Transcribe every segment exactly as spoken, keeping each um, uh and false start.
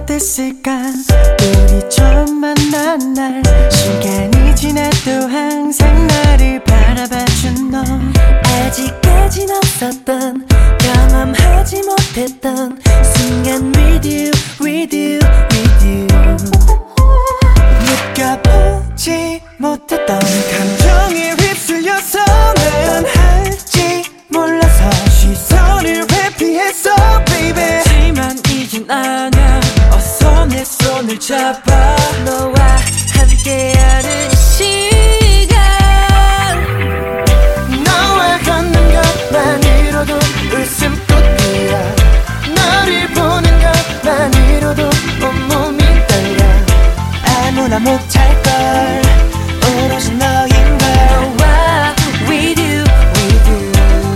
어땠을까 우리 처음 만난 날 시간이 지나도 항상 나를 바라봐준 너 아직까진 없었던 경험하지 못했던 순간 with you, with you, with you 느껴보지 못했던 감정에 휩쓸려서 난 할지 몰라서 시선을 회피했어 baby 하지만 이젠 아냐 어서 내 손을 잡아 너와 함께하는 이 시간 너와 걷는 것만으로도 웃음꽃이야 너를 보는 것만으로도 온몸이 떨려 아무나 못할걸 오로지 너인걸 너와 with you, with you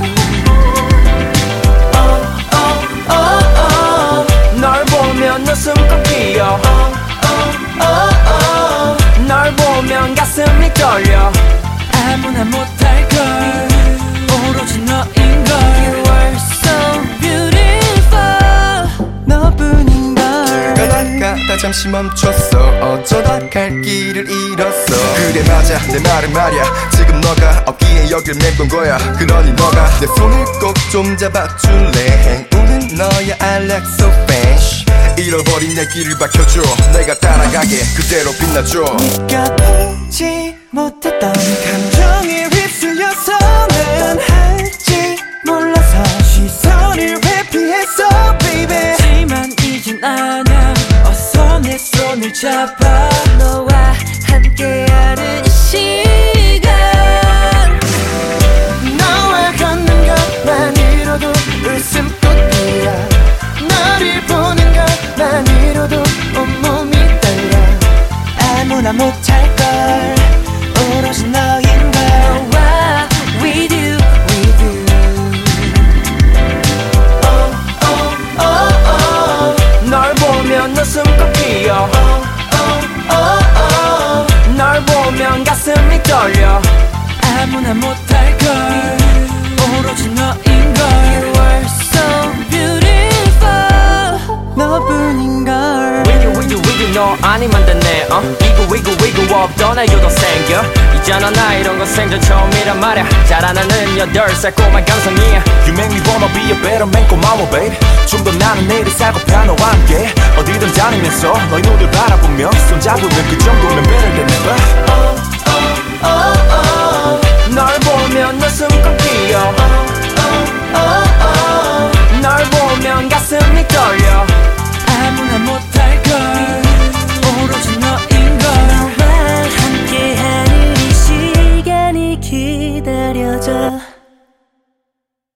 oh, oh, oh, oh. 널 보면 웃음꽃 피어 oh, oh, oh. 널 보면 가슴이 떨려 아무나 못할걸 오로지 너인걸 You are so beautiful 너뿐인걸 가다가다 잠시 멈췄어 어쩌다 갈 길을 잃었어 그래 맞아 내 말은 말야 지금 너가 없기에 여길 메꾼 거야 그러니 너가 내 손을 꼭 좀 잡아줄래 행운은 너야 I like so fresh 잃어버린 내 길을 밝혀줘 내가 따라가게 그대로 빛나줘 느껴보지 못했던 감정에 휩쓸려서 난 할지 몰라서 시선을 회피했어 baby 하지만 이젠 아냐 어서 내 손을 잡아 너와 함께하는 이 시간 너와 걷는 것만으로도 웃음꽃이야 너를 보는 것만으로도 온몸이 떨려 아무나 못할걸 오로지 너인걸 너와 with you, with you oh, oh, oh, oh. 널 보면 웃음꽃 피어 oh, oh, oh. 널 보면 가슴이 떨려 아무나 못할걸 오로지 너인걸 You are so beautiful 너뿐인걸 With you, with you, with you 너 아니면 됐네 어? 이구 이구 이구 없던 애교도 생겨 있잖아 나 이런 건 생전 처음이란 말야 자라나는 여덟 살 꼬마 감성이야 You make me wanna be a better man 고마워 babe 좀 더 나는 내일을 살고파 너와 함께 어디든 다니면서 너의 눈을 바라보며 손 잡으면 그 정도면 better than ever